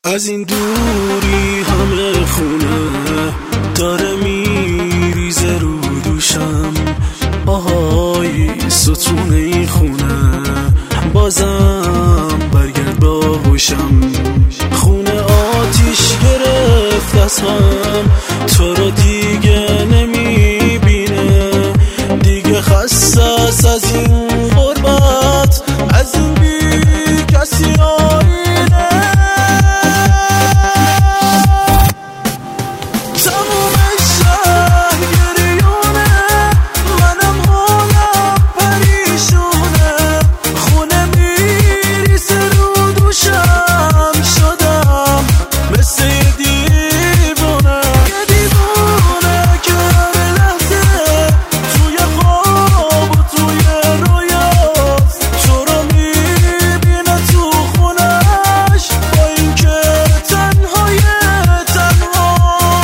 از این دوری همه خونه داره میریزه رو دوشم، آهای ستون این خونه بازم برگرد با هوشم. خونه آتیش گرفت از هم، تو رو دیگه نمیبینه، دیگه خسته است از این غربت، از این بی کسی آینه. تموم شهر گریونه، منم حالم پریشونه، خونه میریزه رو دوشم، شدم مثل یه دیوونه، یه دیوونه که هر لحظه توی خواب و توی رویاست، تو رو میبینه تو خونش با این که تنهای تنها.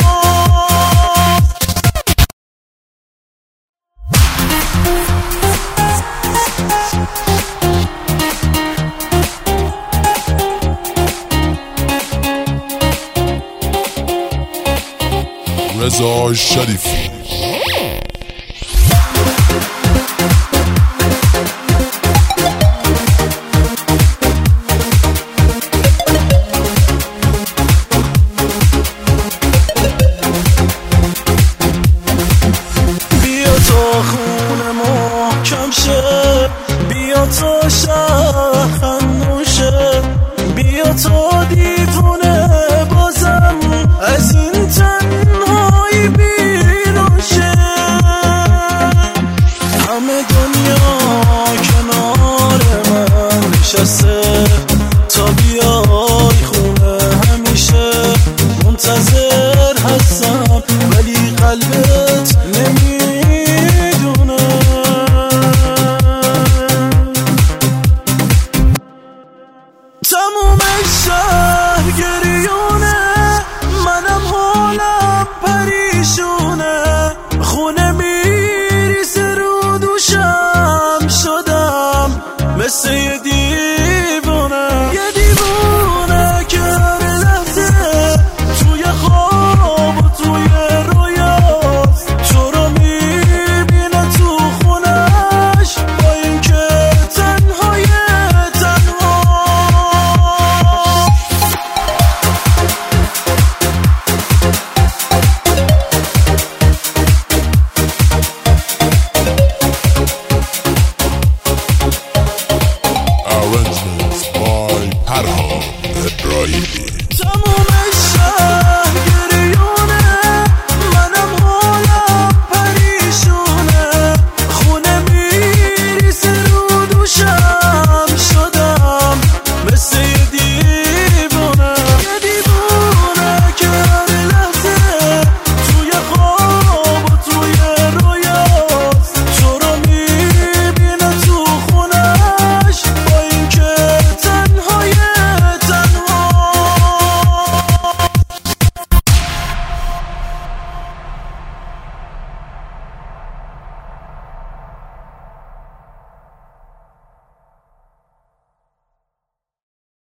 رضا شریفی بیا تا خونه محکم شه، بیا تا شهر خموشه، بیا تا دیوونه بازم از این تنهایی بیرون شه. همه دنیا کنار من نشسته تا بیای خونه، همیشه منتظر هستم ولی قلبت نمیدونه. تموم شهر گریونه، منم حالم پریشونه، خونه میریزه رو دوشم، شدم مثل یه دیوونه، یه دیوونه که هر لحظه توی خواب و توی رویاست، تو رو میبینه تو خونش با این که تنهای تنها. Arrangements by Parham Ibrahimi. تموم شهر